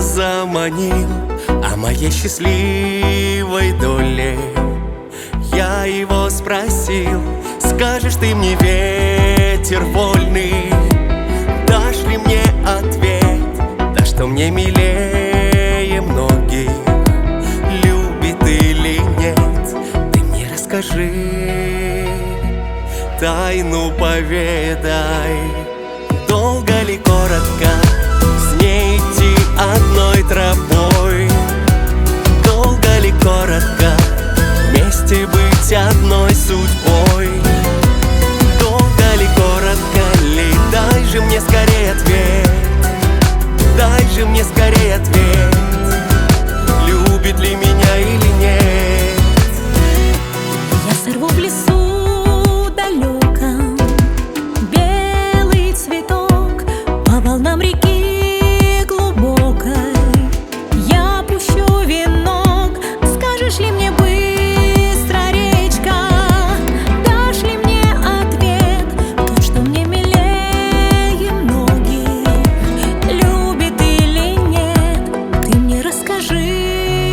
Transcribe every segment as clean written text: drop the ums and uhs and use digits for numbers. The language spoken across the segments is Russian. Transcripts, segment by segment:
заманил о моей счастливой доле. Я его спросил: скажешь ты мне, ветер вольный, дашь ли мне ответ? Да что мне милее многих, любит или нет? Ты мне расскажи, тайну поведай. Долго ли, коротко с ней идти одной тропой? Долго ли, коротко вместе быть одной судьбой? Долго ли, коротко ли? Дай же мне скорее ответ, дай же мне скорее ответ. Любит ли меня или нет? Я сорву в лесу далеком белый цветок, по волнам реки глубокой я пущу венок. Скажешь ли мне быстро, речка, дашь ли мне ответ? То, что мне милее многих, любит или нет? Ты мне расскажи,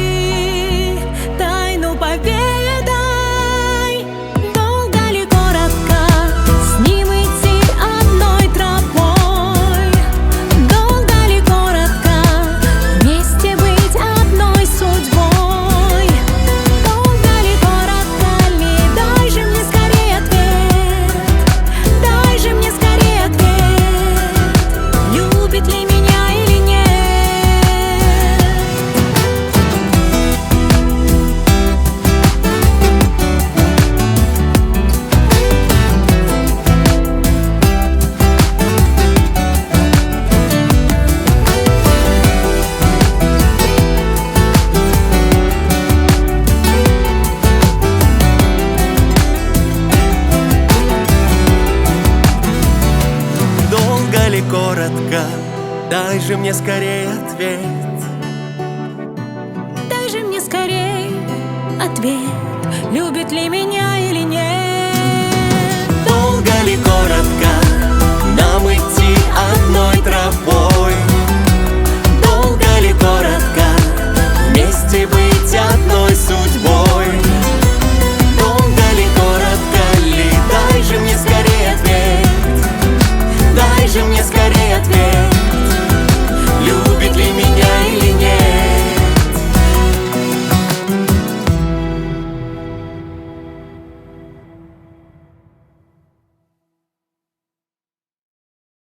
тайну поведай. Долго ли, коротко с ним идти одной тропой? Долго ли, коротко вместе быть одной судьбой? Долго ли, коротко ли? Дай же мне скорее ответ, дай же мне скорее ответ. Любит ли меня или нет? Долго ли, коротко, дай же мне скорее ответ. Дай же мне скорее ответ, любит ли меня или нет?